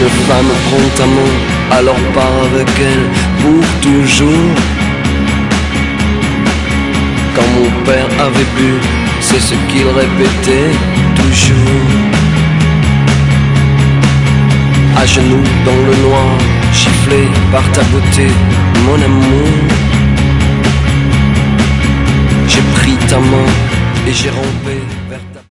Une femme prend ta main, alors pars avec elle pour toujours. Quand mon père avait bu, c'est ce qu'il répétait toujours. À genoux dans le noir, giflé par ta beauté, mon amour. J'ai pris ta main et j'ai rampé